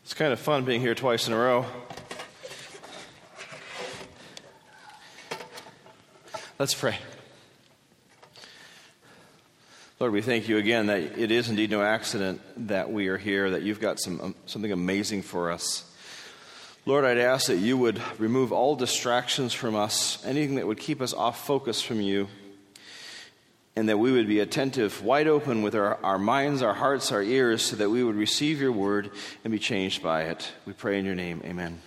It's kind of fun being here twice in a row. Let's pray. Lord, we thank you again that it is indeed no accident that we are here, that you've got something amazing for us. Lord, I'd ask that you would remove all distractions from us, anything that would keep us off focus from you, and that we would be attentive, wide open with our minds, our hearts, our ears, so that we would receive your word and be changed by it. We pray in your name. Amen.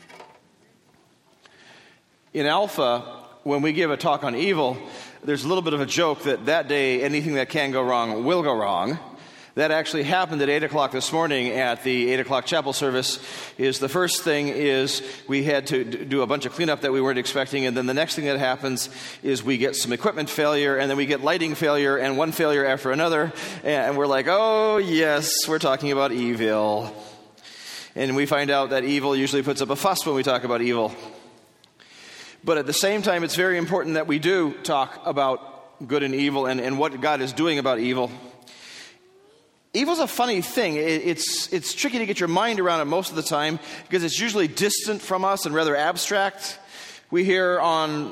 In Alpha, when we give a talk on evil, there's a little bit of a joke that day anything that can go wrong will go wrong. That actually happened at 8 o'clock this morning at the 8 o'clock chapel service. The first thing is we had to do a bunch of cleanup that we weren't expecting, and then the next thing that happens is we get some equipment failure, and then we get lighting failure, and one failure after another, and we're like, oh yes, we're talking about evil. And we find out that evil usually puts up a fuss when we talk about evil. But at the same time, it's very important that we do talk about good and evil and what God is doing about evil. Evil's a funny thing. It's tricky to get your mind around it most of the time because it's usually distant from us and rather abstract. We hear on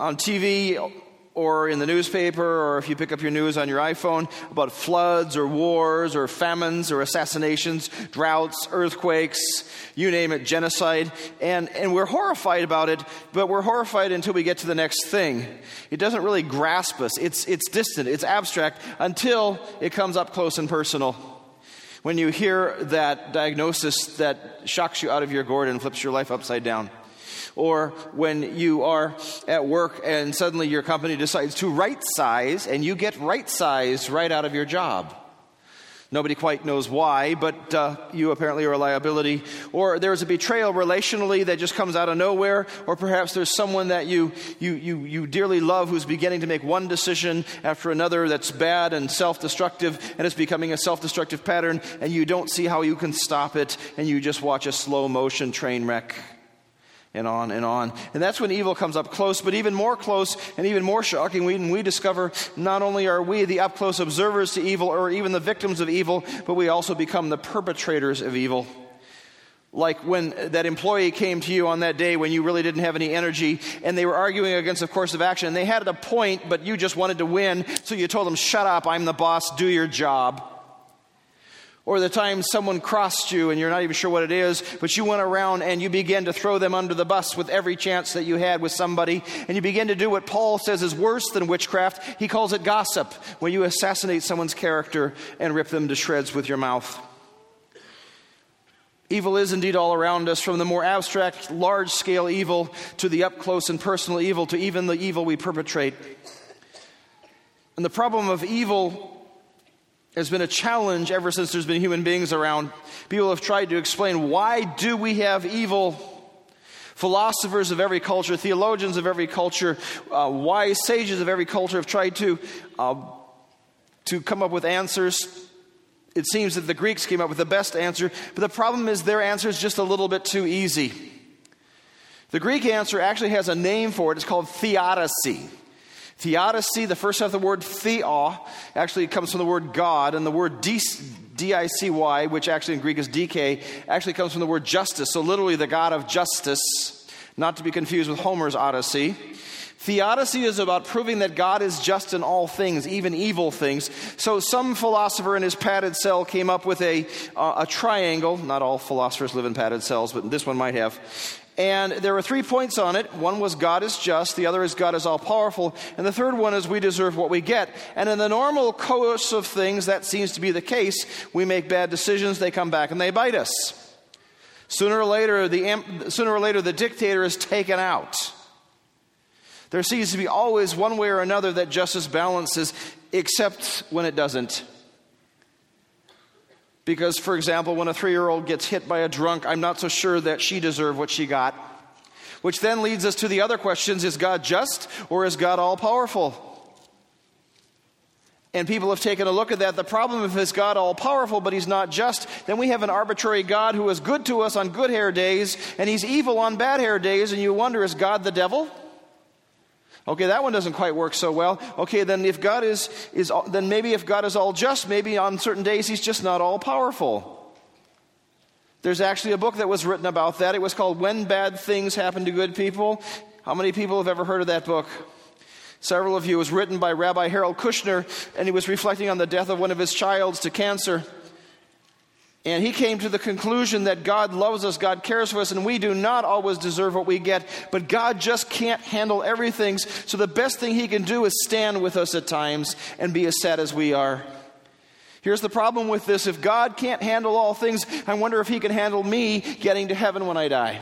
TV or in the newspaper, or if you pick up your news on your iPhone, about floods or wars or famines or assassinations, droughts, earthquakes, you name it, genocide. And we're horrified about it, but we're horrified until we get to the next thing. It doesn't really grasp us. It's distant, it's abstract, until it comes up close and personal. When you hear that diagnosis that shocks you out of your gourd and flips your life upside down. Or when you are at work and suddenly your company decides to right-size and you get right-sized right out of your job. Nobody quite knows why, but you apparently are a liability. Or there's a betrayal relationally that just comes out of nowhere. Or perhaps there's someone that you dearly love who's beginning to make one decision after another that's bad and self-destructive, and it's becoming a self-destructive pattern, and you don't see how you can stop it, and you just watch a slow-motion train wreck. And on and on. And that's when evil comes up close, but even more close and even more shocking, we discover not only are we the up-close observers to evil or even the victims of evil, but we also become the perpetrators of evil. Like when that employee came to you on that day when you really didn't have any energy and they were arguing against a course of action. And they had a point, but you just wanted to win, so you told them, shut up, I'm the boss, do your job. Or the time someone crossed you and you're not even sure what it is, but you went around and you began to throw them under the bus with every chance that you had with somebody. And you begin to do what Paul says is worse than witchcraft. He calls it gossip, when you assassinate someone's character and rip them to shreds with your mouth. Evil is indeed all around us, from the more abstract, large-scale evil to the up-close and personal evil to even the evil we perpetrate. And the problem of evil has been a challenge ever since there's been human beings around. People have tried to explain, why do we have evil? Philosophers of every culture, theologians of every culture, wise sages of every culture have tried to come up with answers. It seems that the Greeks came up with the best answer, but the problem is their answer is just a little bit too easy. The Greek answer actually has a name for it. It's called theodicy. Theodicy, the first half of the word theo, actually comes from the word God, and the word D-I-C-Y, which actually in Greek is DK, actually comes from the word justice, so literally the God of justice, not to be confused with Homer's Odyssey. Theodicy is about proving that God is just in all things, even evil things. So some philosopher in his padded cell came up with a triangle. Not all philosophers live in padded cells, but this one might have. And there were 3 points on it. One was God is just, the other is God is all-powerful, and the third one is we deserve what we get. And in the normal course of things, that seems to be the case. We make bad decisions, they come back and they bite us. Sooner or later, the dictator is taken out. There seems to be always one way or another that justice balances, except when it doesn't. Because, for example, when a 3-year-old gets hit by a drunk, I'm not so sure that she deserved what she got. Which then leads us to the other questions. Is God just or is God all-powerful? And people have taken a look at that. The problem if is God all-powerful but he's not just, then we have an arbitrary God who is good to us on good hair days and he's evil on bad hair days, and you wonder, is God the devil? Okay, that one doesn't quite work so well. Okay, then if God then maybe if God is all just, maybe on certain days he's just not all powerful. There's actually a book that was written about that. It was called When Bad Things Happen to Good People. How many people have ever heard of that book? Several of you. It was written by Rabbi Harold Kushner, and he was reflecting on the death of one of his childs to cancer. And he came to the conclusion that God loves us, God cares for us, and we do not always deserve what we get, but God just can't handle everything. So the best thing he can do is stand with us at times and be as sad as we are. Here's the problem with this. If God can't handle all things, I wonder if he can handle me getting to heaven when I die.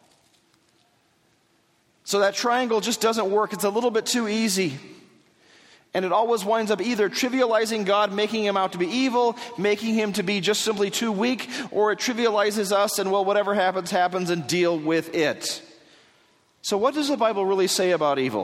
So that triangle just doesn't work. It's a little bit too easy. And it always winds up either trivializing God, making him out to be evil, making him to be just simply too weak, or it trivializes us and, well, whatever happens, happens, and deal with it. So what does the Bible really say about evil?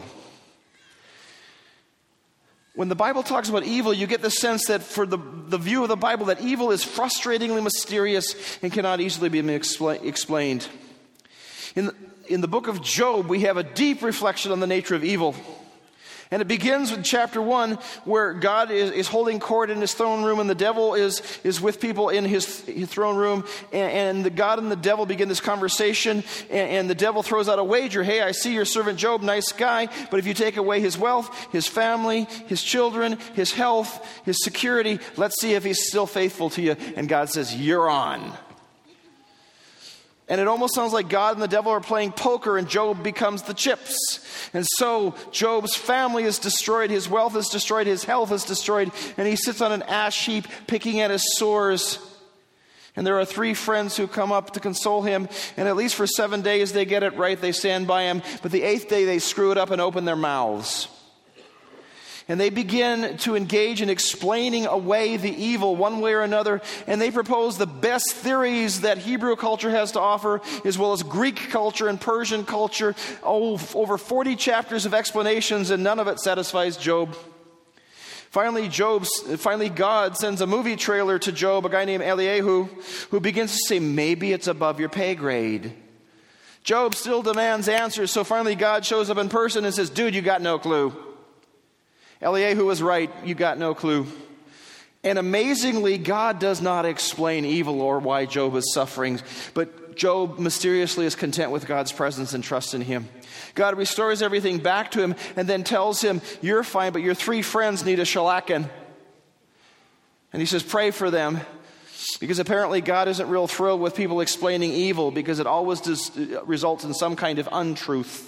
When the Bible talks about evil, you get the sense that for the view of the Bible, that evil is frustratingly mysterious and cannot easily be explained. In the book of Job, we have a deep reflection on the nature of evil. And it begins with chapter 1, where God is holding court in his throne room, and the devil is with people in his throne room. And the God and the devil begin this conversation, and the devil throws out a wager. Hey, I see your servant Job, nice guy, but if you take away his wealth, his family, his children, his health, his security, let's see if he's still faithful to you. And God says, you're on. And it almost sounds like God and the devil are playing poker, and Job becomes the chips. And so Job's family is destroyed, his wealth is destroyed, his health is destroyed, and he sits on an ash heap picking at his sores. And there are 3 friends who come up to console him, and at least for 7 days they get it right, they stand by him. But the 8th day they screw it up and open their mouths. And they begin to engage in explaining away the evil one way or another. And they propose the best theories that Hebrew culture has to offer, as well as Greek culture and Persian culture. Over 40 chapters of explanations, and none of it satisfies Job. Finally, God sends a movie trailer to Job, a guy named Eliyahu, who begins to say, maybe it's above your pay grade. Job still demands answers, so finally God shows up in person and says, dude, you got no clue. Eliyahu was right, you got no clue. And amazingly, God does not explain evil or why Job is suffering, but Job mysteriously is content with God's presence and trusts in him. God restores everything back to him and then tells him, you're fine, but your 3 friends need a shalakin. And he says, pray for them, because apparently God isn't real thrilled with people explaining evil, because it always results in some kind of untruth.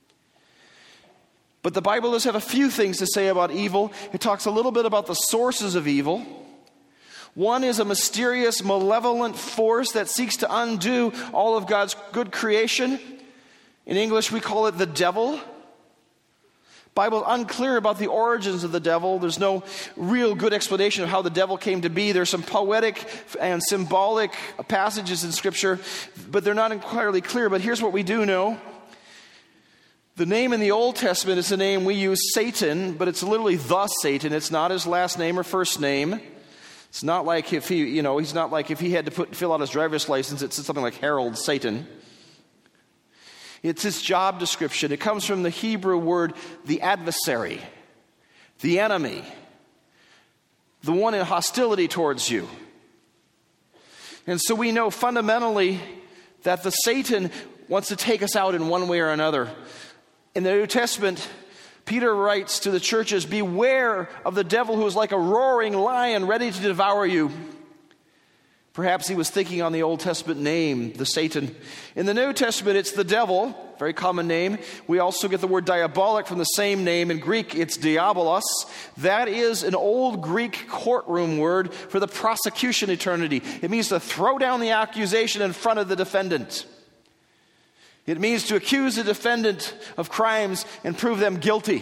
But the Bible does have a few things to say about evil. It talks a little bit about the sources of evil. One is a mysterious, malevolent force that seeks to undo all of God's good creation. In English, we call it the devil. The Bible is unclear about the origins of the devil. There's no real good explanation of how the devil came to be. There's some poetic and symbolic passages in Scripture, but they're not entirely clear. But here's what we do know. The name in the Old Testament is the name we use, Satan, but it's literally the Satan. It's not his last name or first name. It's not like if he's not like if he had to fill out his driver's license, it's something like Harold Satan. It's his job description. It comes from the Hebrew word, the adversary, the enemy, the one in hostility towards you. And so we know fundamentally that the Satan wants to take us out in one way or another. In the New Testament, Peter writes to the churches, beware of the devil who is like a roaring lion ready to devour you. Perhaps he was thinking on the Old Testament name, the Satan. In the New Testament, it's the devil, very common name. We also get the word diabolic from the same name. In Greek, it's diabolos. That is an old Greek courtroom word for the prosecution eternity. It means to throw down the accusation in front of the defendant. It means to accuse the defendant of crimes and prove them guilty.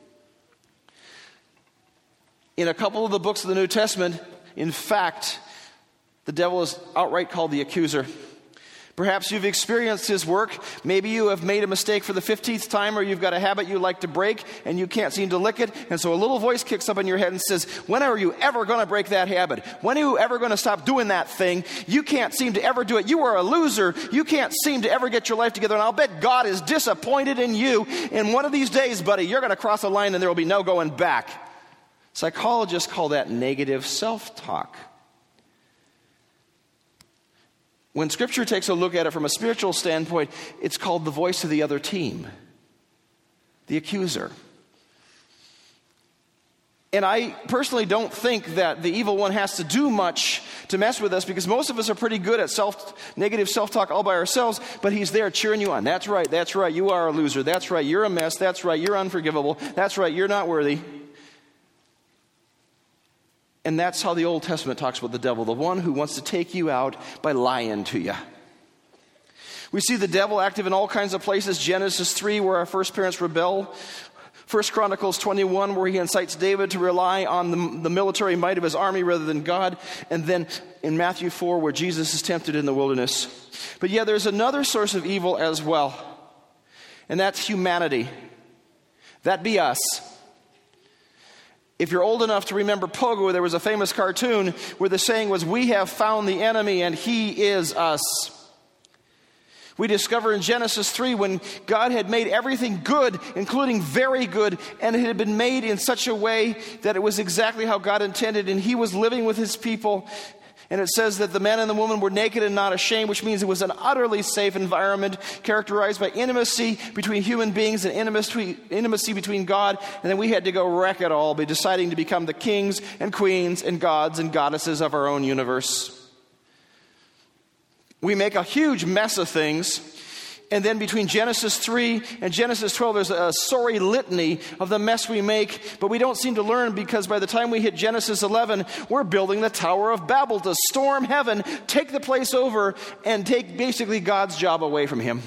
In a couple of the books of the New Testament, in fact, the devil is outright called the accuser. Perhaps you've experienced his work. Maybe you have made a mistake for the 15th time, or you've got a habit you like to break and you can't seem to lick it. And so a little voice kicks up in your head and says, when are you ever going to break that habit? When are you ever going to stop doing that thing? You can't seem to ever do it. You are a loser. You can't seem to ever get your life together. And I'll bet God is disappointed in you. And one of these days, buddy, you're going to cross a line and there will be no going back. Psychologists call that negative self-talk. When Scripture takes a look at it from a spiritual standpoint, it's called the voice of the other team, the accuser. And I personally don't think that the evil one has to do much to mess with us, because most of us are pretty good at negative self-talk all by ourselves, but he's there cheering you on. That's right, you are a loser. That's right, you're a mess. That's right, you're unforgivable. That's right, you're not worthy. And that's how the Old Testament talks about the devil, the one who wants to take you out by lying to you. We see the devil active in all kinds of places. Genesis 3, where our first parents rebel. 1 Chronicles 21, where he incites David to rely on the military might of his army rather than God. And then in Matthew 4, where Jesus is tempted in the wilderness. But yeah, there's another source of evil as well. And that's humanity. That be us. If you're old enough to remember Pogo, there was a famous cartoon where the saying was, "We have found the enemy and he is us." We discover in Genesis 3, when God had made everything good, including very good, and it had been made in such a way that it was exactly how God intended, and he was living with his people. And it says that the man and the woman were naked and not ashamed, which means it was an utterly safe environment characterized by intimacy between human beings and intimacy between God. And then we had to go wreck it all by deciding to become the kings and queens and gods and goddesses of our own universe. We make a huge mess of things. And then between Genesis 3 and Genesis 12, there's a sorry litany of the mess we make. But we don't seem to learn, because by the time we hit Genesis 11, we're building the Tower of Babel to storm heaven, take the place over, and take basically God's job away from him.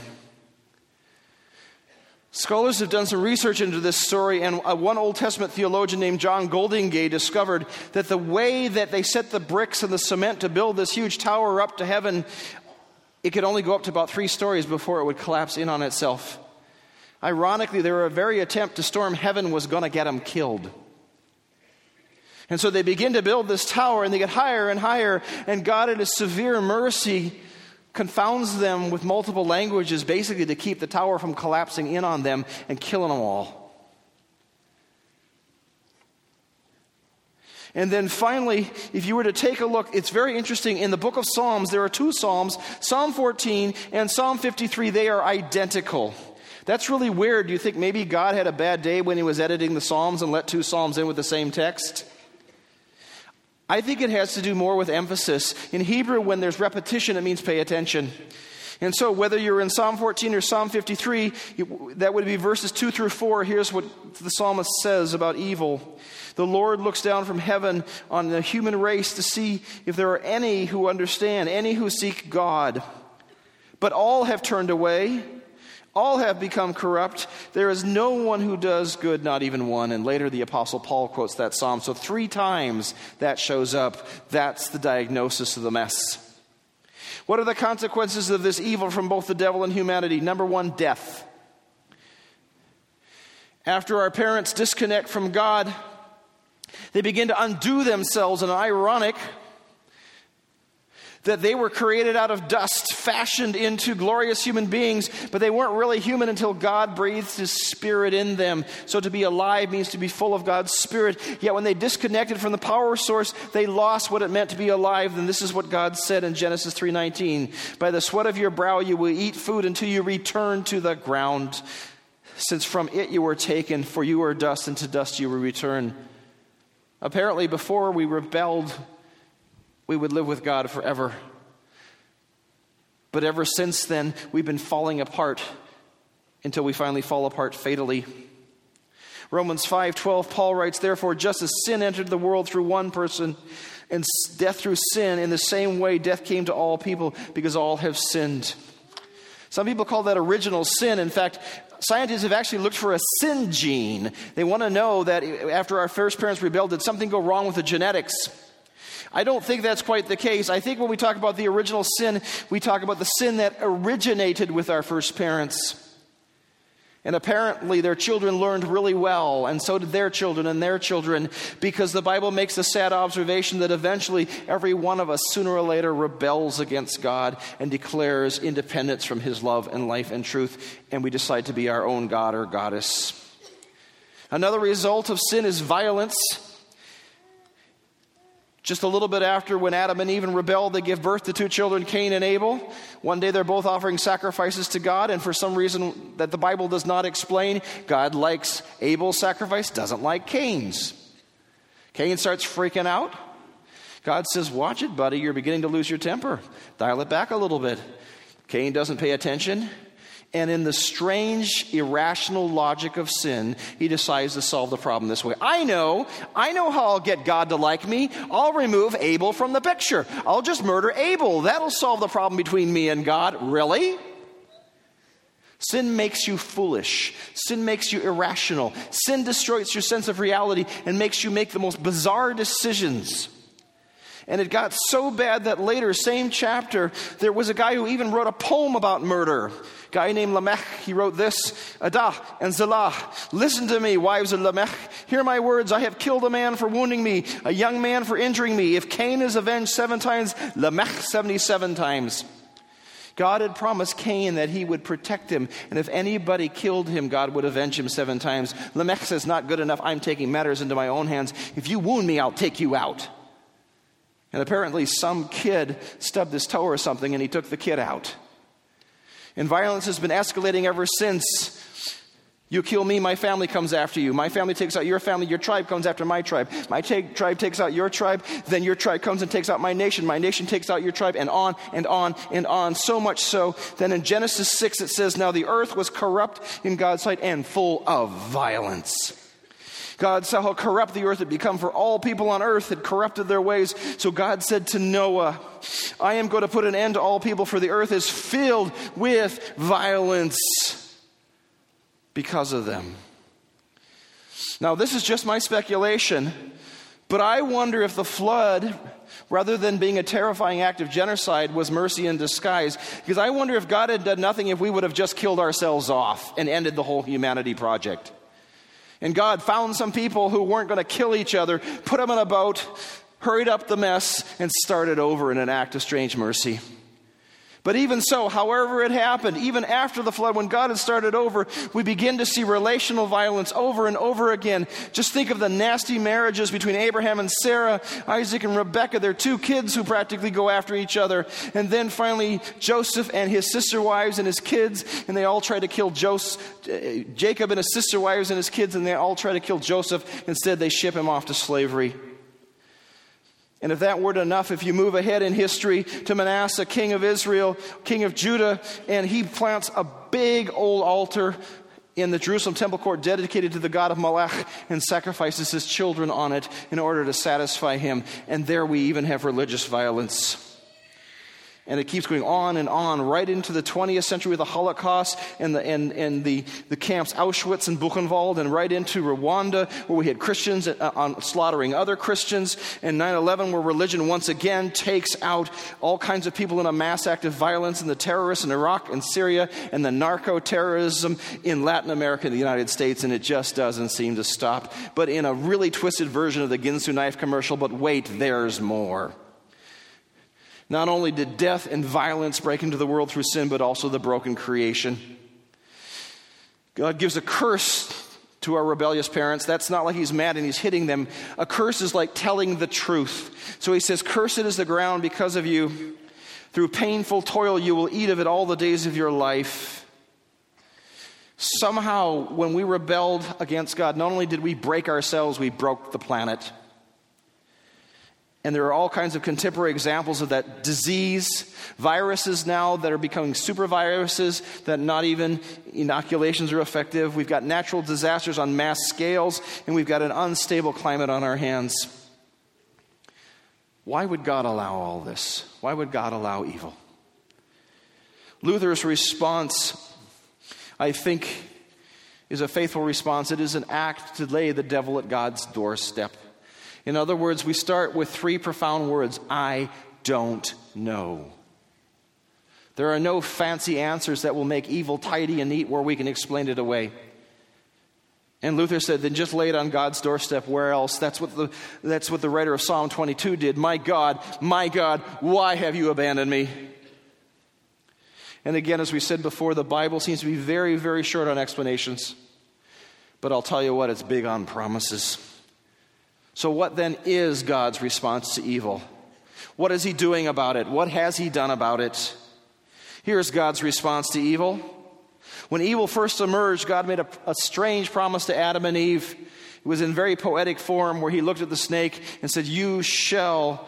Scholars have done some research into this story, and one Old Testament theologian named John Goldingay discovered that the way that they set the bricks and the cement to build this huge tower up to heaven, it could only go up to about 3 stories before it would collapse in on itself. Ironically, their very attempt to storm heaven was going to get them killed. And so they begin to build this tower, and they get higher and higher, and God in his severe mercy confounds them with multiple languages, basically to keep the tower from collapsing in on them and killing them all. And then finally, if you were to take a look, it's very interesting. In the book of Psalms, there are 2 Psalms, Psalm 14 and Psalm 53. They are identical. That's really weird. Do you think maybe God had a bad day when he was editing the Psalms and let 2 Psalms in with the same text? I think it has to do more with emphasis. In Hebrew, when there's repetition, it means pay attention. And so whether you're in Psalm 14 or Psalm 53, that would be verses 2 through 4. Here's what the psalmist says about evil. The Lord looks down from heaven on the human race to see if there are any who understand, any who seek God. But all have turned away. All have become corrupt. There is no one who does good, not even one. And later the Apostle Paul quotes that psalm. So 3 times that shows up. That's the diagnosis of the mess. What are the consequences of this evil from both the devil and humanity? Number 1, death. After our parents disconnect from God, they begin to undo themselves, and ironic that they were created out of dust, fashioned into glorious human beings, but they weren't really human until God breathed his spirit in them. So to be alive means to be full of God's spirit. Yet when they disconnected from the power source, they lost what it meant to be alive. And this is what God said in Genesis 3:19. By the sweat of your brow you will eat food until you return to the ground, since from it you were taken, for you are dust, and to dust you will return. Apparently, before we rebelled, we would live with God forever. But ever since then, we've been falling apart until we finally fall apart fatally. Romans 5:12, Paul writes, therefore, just as sin entered the world through one person, and death through sin, in the same way death came to all people, because all have sinned. Some people call that original sin. In fact, scientists have actually looked for a sin gene. They want to know that after our first parents rebelled, did something go wrong with the genetics? I don't think that's quite the case. I think when we talk about the original sin, we talk about the sin that originated with our first parents. And apparently their children learned really well, and so did their children and their children, because the Bible makes the sad observation that eventually every one of us sooner or later rebels against God and declares independence from his love and life and truth, and we decide to be our own god or goddess. Another result of sin is violence. Just a little bit after, when Adam and Eve rebelled, they give birth to two children, Cain and Abel. One day they're both offering sacrifices to God, and for some reason that the Bible does not explain, God likes Abel's sacrifice, doesn't like Cain's. Cain starts freaking out. God says, watch it, buddy, you're beginning to lose your temper. Dial it back a little bit. Cain doesn't pay attention. And in the strange, irrational logic of sin, he decides to solve the problem this way. I know how I'll get God to like me. I'll remove Abel from the picture. I'll just murder Abel. That'll solve the problem between me and God. Really? Sin makes you foolish. Sin makes you irrational. Sin destroys your sense of reality and makes you make the most bizarre decisions. And it got so bad that later, same chapter, there was a guy who even wrote a poem about murder. A guy named Lamech, he wrote this, Adah and Zillah, listen to me, wives of Lamech, hear my words, I have killed a man for wounding me, a young man for injuring me. If Cain is avenged 7 times, Lamech 77 times. God had promised Cain that he would protect him, and if anybody killed him, God would avenge him 7 times. Lamech says, not good enough, I'm taking matters into my own hands. If you wound me, I'll take you out. And apparently some kid stubbed his toe or something, and he took the kid out. And violence has been escalating ever since. You kill me, my family comes after you. My family takes out your family, your tribe comes after my tribe. My tribe takes out your tribe, then your tribe comes and takes out my nation. My nation takes out your tribe, and on and on and on. So much so, then in Genesis 6 it says, now the earth was corrupt in God's sight and full of violence. God saw how corrupt the earth had become, for all people on earth had corrupted their ways. So God said to Noah, I am going to put an end to all people, for the earth is filled with violence because of them. Now, this is just my speculation, but I wonder if the flood, rather than being a terrifying act of genocide, was mercy in disguise. Because I wonder if God had done nothing, if we would have just killed ourselves off and ended the whole humanity project. And God found some people who weren't going to kill each other, put them in a boat, hurried up the mess, and started over in an act of strange mercy. But even so, however it happened, even after the flood, when God had started over, we begin to see relational violence over and over again. Just think of the nasty marriages between Abraham and Sarah, Isaac and Rebekah, their 2 kids who practically go after each other. And then finally, Joseph and his sister wives and his kids, and they all try to kill Jacob and his sister wives and his kids, and they all try to kill Joseph. Instead, they ship him off to slavery. And if that weren't enough, if you move ahead in history to Manasseh, king of Israel, king of Judah, and he plants a big old altar in the Jerusalem temple court dedicated to the god of Molech and sacrifices his children on it in order to satisfy him. And there we even have religious violence. And it keeps going on and on, right into the 20th century with the Holocaust and the camps Auschwitz and Buchenwald, and right into Rwanda, where we had Christians slaughtering other Christians, and 9/11, where religion once again takes out all kinds of people in a mass act of violence, and the terrorists in Iraq and Syria, and the narco-terrorism in Latin America and the United States, and it just doesn't seem to stop. But in a really twisted version of the Ginsu knife commercial, but wait, there's more. Not only did death and violence break into the world through sin, but also the broken creation. God gives a curse to our rebellious parents. That's not like he's mad and he's hitting them. A curse is like telling the truth. So he says, cursed is the ground because of you. Through painful toil you will eat of it all the days of your life. Somehow, when we rebelled against God, not only did we break ourselves, we broke the planet. And there are all kinds of contemporary examples of that. Disease, viruses now that are becoming super viruses, that not even inoculations are effective. We've got natural disasters on mass scales, and we've got an unstable climate on our hands. Why would God allow all this? Why would God allow evil? Luther's response, I think, is a faithful response. It is an act to lay the devil at God's doorstep. In other words, we start with 3 profound words. I don't know. There are no fancy answers that will make evil tidy and neat where we can explain it away. And Luther said, then just lay it on God's doorstep. Where else? That's what the writer of Psalm 22 did. My God, why have you abandoned me? And again, as we said before, the Bible seems to be very, very short on explanations. But I'll tell you what, it's big on promises. So what then is God's response to evil? What is he doing about it? What has he done about it? Here's God's response to evil. When evil first emerged, God made a strange promise to Adam and Eve. It was in very poetic form, where he looked at the snake and said, You shall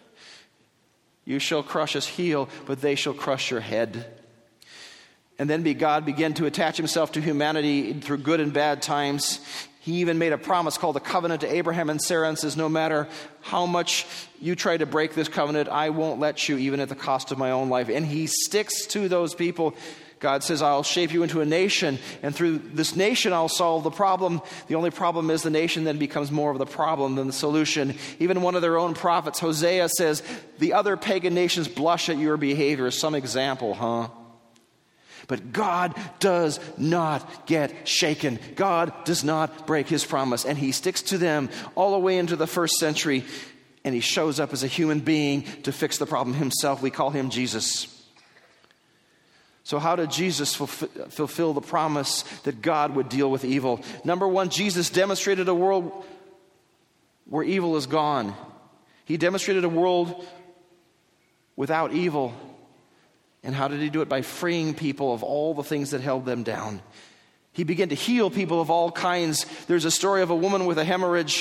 crush his heel, but they shall crush your head. And then God began to attach himself to humanity through good and bad times. He even made a promise called the covenant to Abraham and Sarah, and says, no matter how much you try to break this covenant, I won't let you, even at the cost of my own life. And he sticks to those people. God says, I'll shape you into a nation, and through this nation I'll solve the problem. The only problem is the nation then becomes more of the problem than the solution. Even one of their own prophets, Hosea, says, the other pagan nations blush at your behavior. Some example, huh? But God does not get shaken. God does not break his promise. And he sticks to them all the way into the first century. And he shows up as a human being to fix the problem himself. We call him Jesus. So how did Jesus fulfill the promise that God would deal with evil? Number one, Jesus demonstrated a world where evil is gone. He demonstrated a world without evil. And how did he do it? By freeing people of all the things that held them down. He began to heal people of all kinds. There's a story of a woman with a hemorrhage.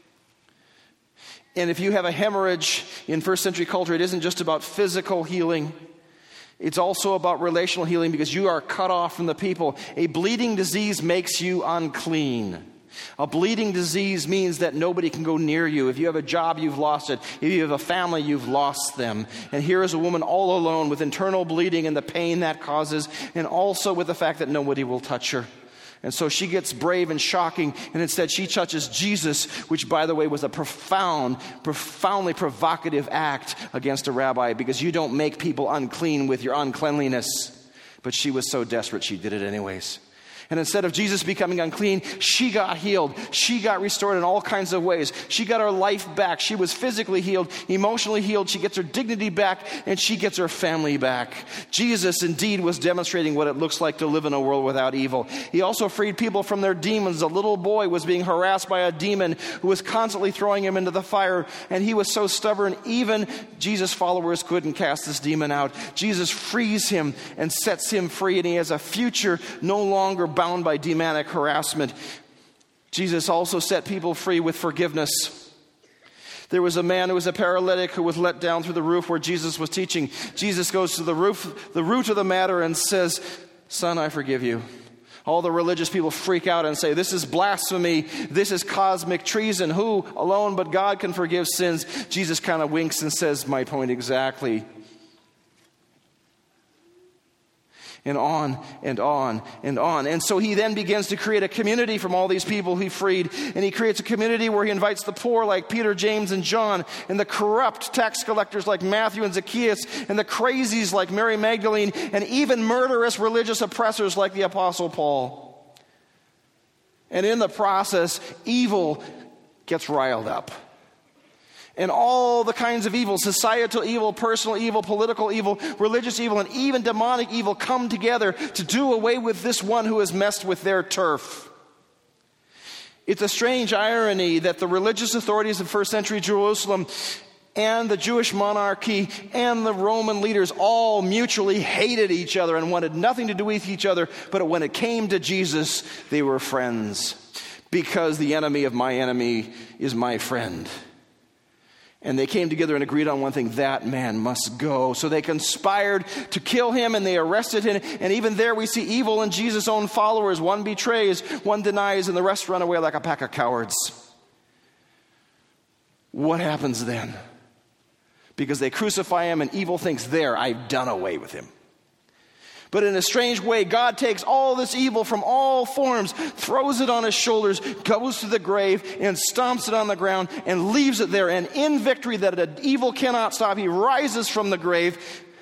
And if you have a hemorrhage in first century culture, it isn't just about physical healing. It's also about relational healing, because you are cut off from the people. A bleeding disease makes you unclean. A bleeding disease means that nobody can go near you. If you have a job, you've lost it. If you have a family, you've lost them. And here is a woman all alone with internal bleeding and the pain that causes, and also with the fact that nobody will touch her. And so she gets brave and shocking, and instead she touches Jesus, which, by the way, was a profoundly provocative act against a rabbi, because you don't make people unclean with your uncleanliness. But she was so desperate, she did it anyways. And instead of Jesus becoming unclean, she got healed. She got restored in all kinds of ways. She got her life back. She was physically healed, emotionally healed. She gets her dignity back, and she gets her family back. Jesus indeed was demonstrating what it looks like to live in a world without evil. He also freed people from their demons. A little boy was being harassed by a demon who was constantly throwing him into the fire, and he was so stubborn, even Jesus' followers couldn't cast this demon out. Jesus frees him and sets him free, and he has a future no longer bound by demonic harassment. Jesus also set people free with forgiveness. There was a man who was a paralytic who was let down through the roof where Jesus was teaching. Jesus goes to the root of the matter, and says, Son, I forgive you. All the religious people freak out and say, this is blasphemy. This is cosmic treason. Who alone but God can forgive sins? Jesus kind of winks and says, my point exactly. And on and on and on. And so he then begins to create a community from all these people he freed. And he creates a community where he invites the poor like Peter, James, and John, and the corrupt tax collectors like Matthew and Zacchaeus, and the crazies like Mary Magdalene, and even murderous religious oppressors like the Apostle Paul. And in the process, evil gets riled up. And all the kinds of evil, societal evil, personal evil, political evil, religious evil, and even demonic evil come together to do away with this one who has messed with their turf. It's a strange irony that the religious authorities of first century Jerusalem and the Jewish monarchy and the Roman leaders all mutually hated each other and wanted nothing to do with each other. But when it came to Jesus, they were friends, because the enemy of my enemy is my friend. And they came together and agreed on one thing: that man must go. So they conspired to kill him, and they arrested him. And even there we see evil in Jesus' own followers. One betrays, one denies, and the rest run away like a pack of cowards. What happens then? Because they crucify him, and evil thinks, there, I've done away with him. But in a strange way, God takes all this evil from all forms, throws it on his shoulders, goes to the grave, and stomps it on the ground, and leaves it there. And in victory that evil cannot stop, he rises from the grave,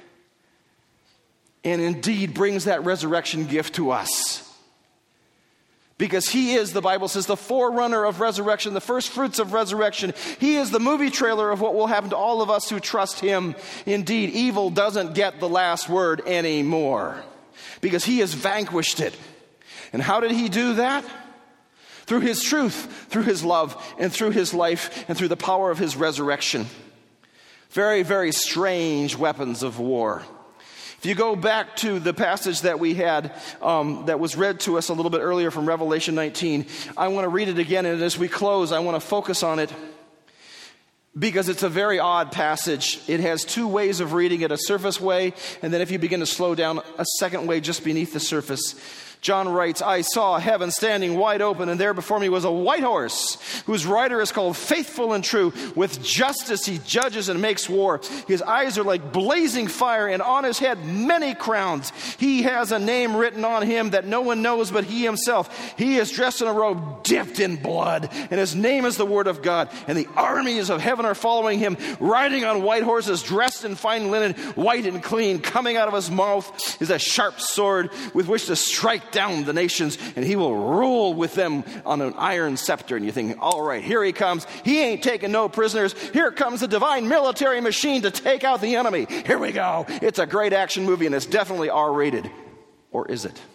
and indeed brings that resurrection gift to us. Because he is, the Bible says, the forerunner of resurrection, the first fruits of resurrection. He is the movie trailer of what will happen to all of us who trust him. Indeed, evil doesn't get the last word anymore, because he has vanquished it. And how did he do that? through his truth, through his love, and through his life, and through the power of his resurrection. Very, very strange weapons of war. If you go back to the passage that we had that was read to us a little bit earlier from Revelation 19, I want to read it again, and as we close, I want to focus on it because it's a very odd passage. It has two ways of reading it, a surface way, and then if you begin to slow down, a second way just beneath the surface. John writes, I saw heaven standing wide open, and there before me was a white horse, whose rider is called Faithful and True. With justice he judges and makes war. His eyes are like blazing fire, and on his head many crowns. He has a name written on him that no one knows but he himself. He is dressed in a robe dipped in blood, and his name is the Word of God. And the armies of heaven are following him, riding on white horses, dressed in fine linen, white and clean. Coming out of his mouth is a sharp sword with which to strike down the nations, and he will rule with them on an iron scepter. And you think, all right, here he comes. He ain't taking no prisoners. Here comes the divine military machine to take out the enemy. Here we go. It's a great action movie, and it's definitely R-rated. Or is it?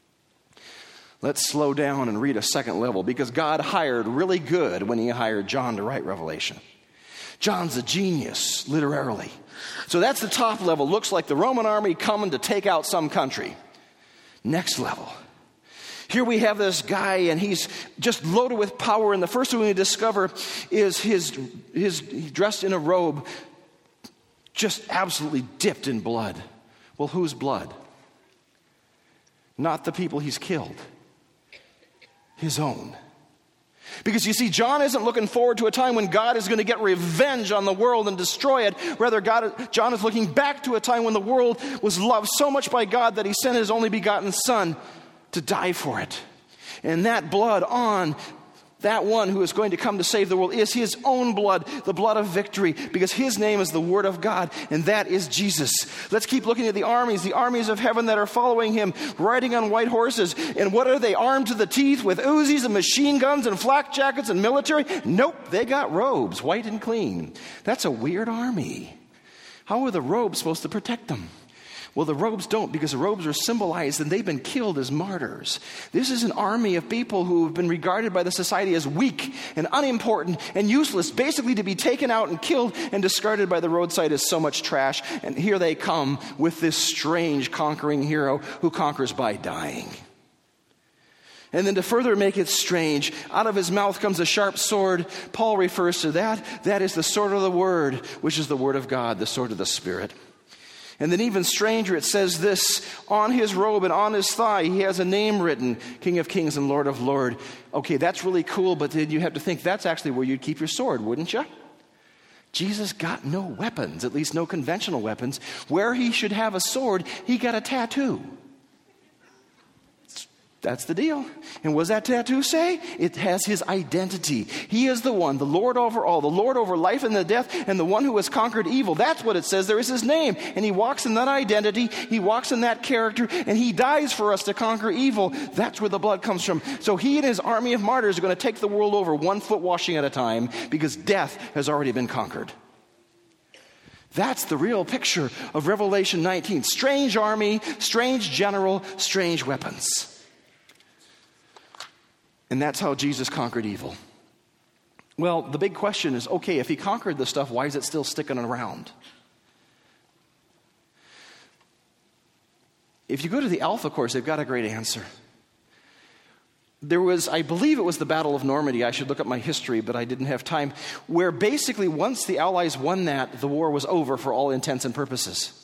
Let's slow down and read a second level, because God hired really good when he hired John to write Revelation. John's a genius, literally. So that's the top level. Looks like the Roman army coming to take out some country. Next level. Here we have this guy, and he's just loaded with power, and the first thing we discover is he's dressed in a robe just absolutely dipped in blood. Well, whose blood? Not the people he's killed. His own. Because you see, John isn't looking forward to a time when God is going to get revenge on the world and destroy it. Rather, John is looking back to a time when the world was loved so much by God that he sent his only begotten Son to die for it. And that blood on that one who is going to come to save the world is his own blood, the blood of victory, because his name is the Word of God, and that is Jesus. Let's keep looking at the armies of heaven that are following him, riding on white horses. And what are they, armed to the teeth with Uzis and machine guns and flak jackets and military? Nope, they got robes, white and clean. That's a weird army. How are the robes supposed to protect them? Well, the robes don't, because the robes are symbolized and they've been killed as martyrs. This is an army of people who have been regarded by the society as weak and unimportant and useless, basically to be taken out and killed and discarded by the roadside as so much trash. And here they come with this strange conquering hero who conquers by dying. And then to further make it strange, out of his mouth comes a sharp sword. Paul refers to that. That is the sword of the Word, which is the Word of God, the sword of the Spirit. And then even stranger, it says this, on his robe and on his thigh, he has a name written, King of Kings and Lord of Lords. Okay, that's really cool, but then you have to think that's actually where you'd keep your sword, wouldn't you? Jesus got no weapons, at least no conventional weapons. Where he should have a sword, he got a tattoo. That's the deal. And what does that tattoo say? It has his identity. He is the one, the Lord over all, the Lord over life and the death, and the one who has conquered evil. That's what it says. There is his name. And he walks in that identity. He walks in that character. And he dies for us to conquer evil. That's where the blood comes from. So he and his army of martyrs are going to take the world over one foot washing at a time, because death has already been conquered. That's the real picture of Revelation 19. Strange army, strange general, strange weapons. And that's how Jesus conquered evil. Well, the big question is, okay, if he conquered this stuff, why is it still sticking around? If you go to the Alpha course, they've got a great answer. There was, I believe it was the Battle of Normandy, I should look up my history, but I didn't have time, where basically once the Allies won that, the war was over for all intents and purposes.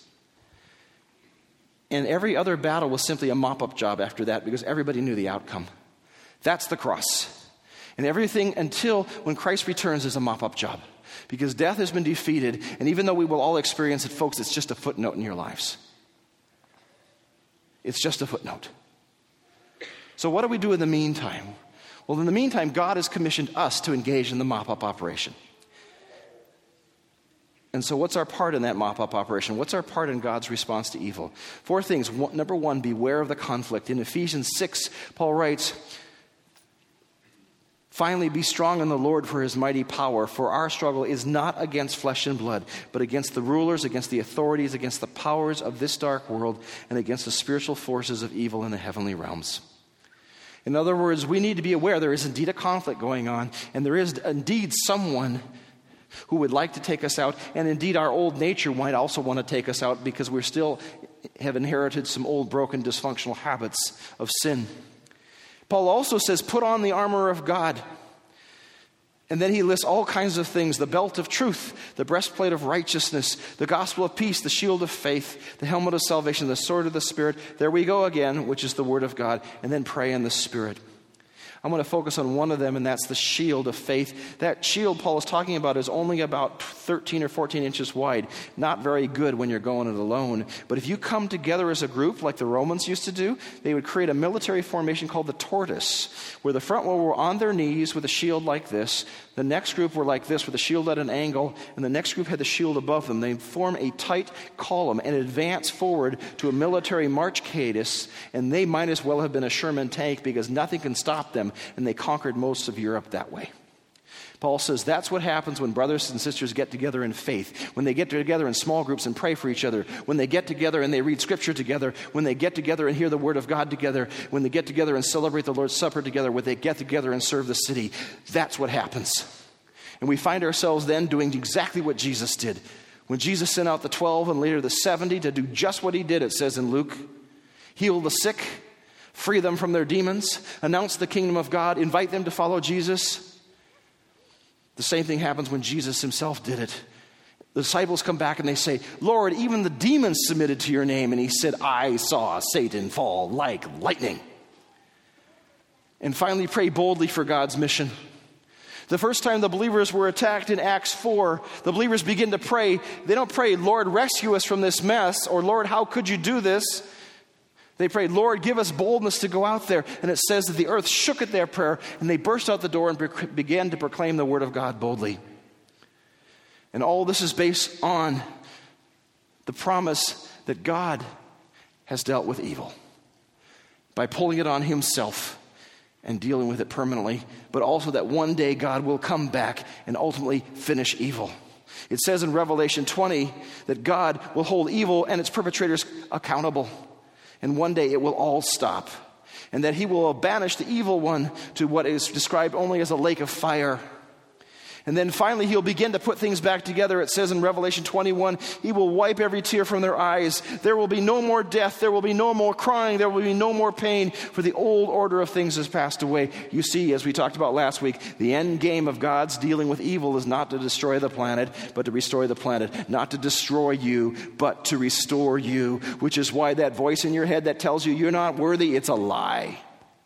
And every other battle was simply a mop-up job after that, because everybody knew the outcome. That's the cross. And everything until when Christ returns is a mop-up job. Because death has been defeated, and even though we will all experience it, folks, it's just a footnote in your lives. It's just a footnote. So what do we do in the meantime? Well, in the meantime, God has commissioned us to engage in the mop-up operation. And so what's our part in that mop-up operation? What's our part in God's response to evil? 4 things. Number 1, beware of the conflict. In Ephesians 6, Paul writes, finally, be strong in the Lord for his mighty power, for our struggle is not against flesh and blood, but against the rulers, against the authorities, against the powers of this dark world, and against the spiritual forces of evil in the heavenly realms. In other words, we need to be aware there is indeed a conflict going on, and there is indeed someone who would like to take us out, and indeed our old nature might also want to take us out because we still have inherited some old, broken, dysfunctional habits of sin. Paul also says, put on the armor of God. And then he lists all kinds of things: the belt of truth, the breastplate of righteousness, the gospel of peace, the shield of faith, the helmet of salvation, the sword of the Spirit. There we go again, which is the word of God. And then pray in the Spirit. I'm going to focus on one of them, and that's the shield of faith. That shield Paul is talking about is only about 13 or 14 inches wide. Not very good when you're going it alone. But if you come together as a group, like the Romans used to do, they would create a military formation called the tortoise, where the front row were on their knees with a shield like this. The next group were like this with a shield at an angle, and the next group had the shield above them. They form a tight column and advance forward to a military march cadence, and they might as well have been a Sherman tank because nothing can stop them, and they conquered most of Europe that way. Paul says that's what happens when brothers and sisters get together in faith, when they get together in small groups and pray for each other, when they get together and they read Scripture together, when they get together and hear the Word of God together, when they get together and celebrate the Lord's Supper together, when they get together and serve the city. That's what happens. And we find ourselves then doing exactly what Jesus did. When Jesus sent out the 12 and later the 70 to do just what he did, it says in Luke, heal the sick, free them from their demons, announce the kingdom of God, invite them to follow Jesus. The same thing happens when Jesus himself did it. The disciples come back and they say, Lord, even the demons submitted to your name. And he said, I saw Satan fall like lightning. And finally, pray boldly for God's mission. The first time the believers were attacked in Acts 4, the believers begin to pray. They don't pray, Lord, rescue us from this mess, or Lord, how could you do this? They prayed, Lord, give us boldness to go out there. And it says that the earth shook at their prayer, and they burst out the door and began to proclaim the word of God boldly. And all this is based on the promise that God has dealt with evil by pulling it on himself and dealing with it permanently, but also that one day God will come back and ultimately finish evil. It says in Revelation 20 that God will hold evil and its perpetrators accountable. And one day it will all stop. And that he will banish the evil one to what is described only as a lake of fire. And then finally he'll begin to put things back together. It says in Revelation 21, he will wipe every tear from their eyes. There will be no more death. There will be no more crying. There will be no more pain, for the old order of things has passed away. You see, as we talked about last week, the end game of God's dealing with evil is not to destroy the planet, but to restore the planet. Not to destroy you, but to restore you, which is why that voice in your head that tells you you're not worthy, it's a lie.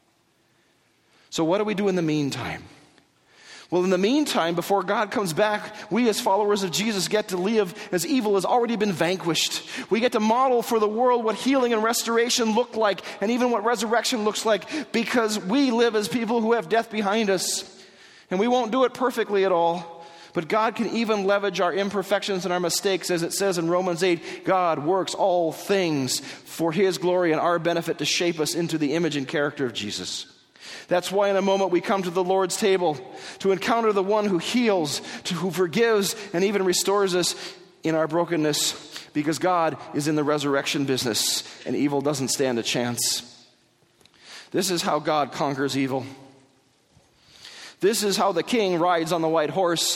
So what do we do in the meantime? Well, in the meantime, before God comes back, we as followers of Jesus get to live as evil has already been vanquished. We get to model for the world what healing and restoration look like, and even what resurrection looks like, because we live as people who have death behind us. And we won't do it perfectly at all, but God can even leverage our imperfections and our mistakes. As it says in Romans 8, God works all things for his glory and our benefit to shape us into the image and character of Jesus. That's why in a moment we come to the Lord's table to encounter the one who heals, who forgives, and even restores us in our brokenness, because God is in the resurrection business and evil doesn't stand a chance. This is how God conquers evil. This is how the king rides on the white horse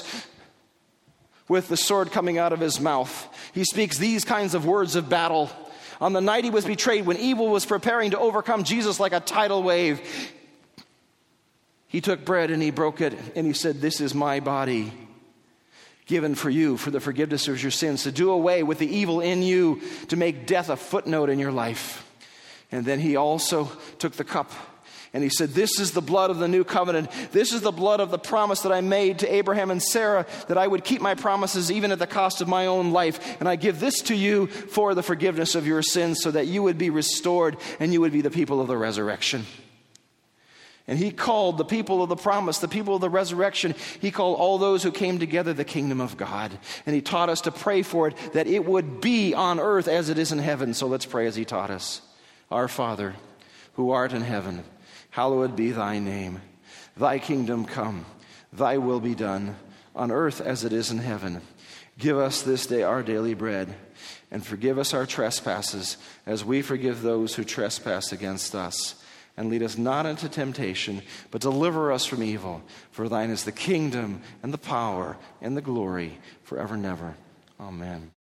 with the sword coming out of his mouth. He speaks these kinds of words of battle. On the night he was betrayed, when evil was preparing to overcome Jesus like a tidal wave, he took bread and he broke it and he said, this is my body given for you for the forgiveness of your sins, to do away with the evil in you, to make death a footnote in your life. And then he also took the cup and he said, this is the blood of the new covenant. This is the blood of the promise that I made to Abraham and Sarah, that I would keep my promises even at the cost of my own life. And I give this to you for the forgiveness of your sins, so that you would be restored and you would be the people of the resurrection. And he called the people of the promise, the people of the resurrection, he called all those who came together the kingdom of God. And he taught us to pray for it, that it would be on earth as it is in heaven. So let's pray as he taught us. Our Father, who art in heaven, hallowed be thy name. Thy kingdom come, thy will be done, on earth as it is in heaven. Give us this day our daily bread, and forgive us our trespasses, as we forgive those who trespass against us. and lead us not into temptation, but deliver us from evil. For thine is the kingdom and the power and the glory forever and ever. Amen.